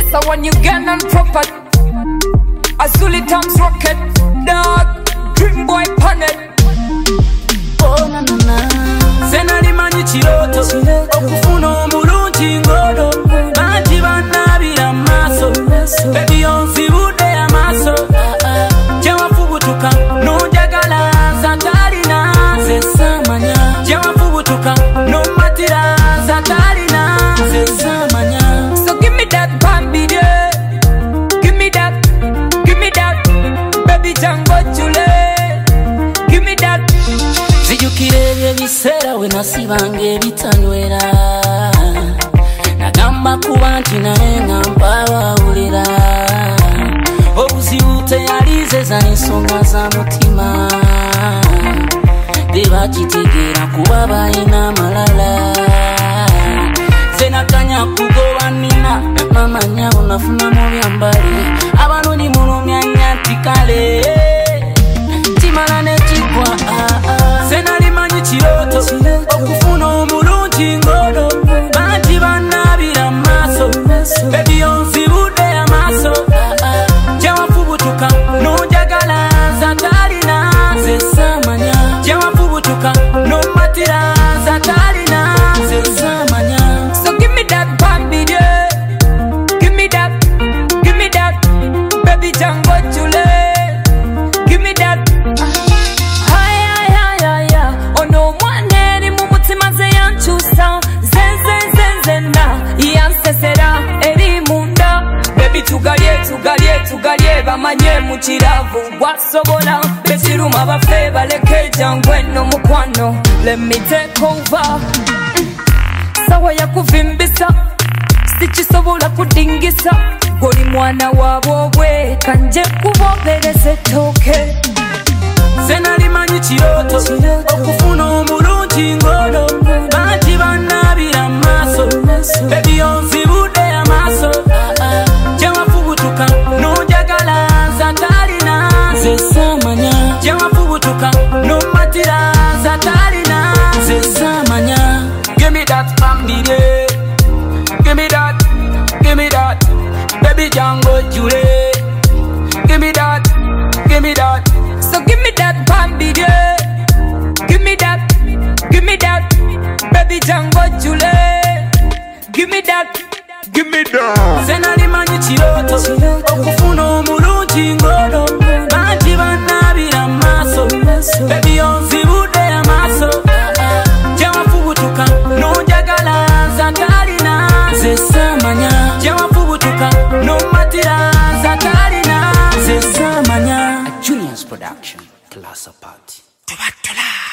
This a one you get on proper. Azuli Tams rocket, dog, dream boy planet. Oh na na na. Zena limanyi chiroto, okufuna omulungi ngodo. Banti banabira maso, baby onzibude amaso. Jewafubutuka, nojagala zatalina. Zesamanya. Jewafubutuka, no matira zatalina. Zesamanya. So give me that Bambi day. Give me that, baby Django Jule. Give me that. Zijukire ebiseera we nasibanga ebitanywera. Nagamba kuba nti naye nga mpabawulira. Obuzibu teyalizeza ensonga za mutima. Tebakitegeera kuba balina amalala. Zenakanya kugoba nina namanya unafuna mu byambali. Abanoni mulumya nyanti kale timala ne kigwa. Zena limanyi kiroto, okufuna omulungi ngodo. Banti banabira maso, baby onzibude amaso. Jewafubutuka, nojagala zatalina. Zesamanya. Jewafubutuka, no matira zatalina. Zesamanya. So give me that Bambi day. Give me that, baby Django Jule. Give me that. Ono mwaneri mu mutima ze yanchusa. Zenzenzenzena yansesera eri munda. Baby tugalye bamanye mu kiravu gwasobola. Bekiruma bafe baleke Django eno mukwano. Let me take over. Sawa ya kuvimbisa, sikisobola kudingisa. Goli mwana wabobwe kanje kubobereze toke. Zena limanyi kiroto, okufuna omulungi ngodo. Banti banabira maso, baby onzibude amaso. Jewafubutuka, nojagala zatalina. Zesamanya. Jewafubutuka, no matira zatalina. Zesamanya. Give me that Bambi day. Give me that, baby Django Jule. Give me that. So give me that Bambi day. Give me that, baby Django Jule. Give me that. Zena limanyi kiroto, okufuna omulungi ngodo. Banti banabira maso, baby onzibude amaso. Jewafubutuka, nojagala zatalina. Zesamanya. Jewafubutuka, no matira zatalina. Zesamanya. A Junior's production, class apart.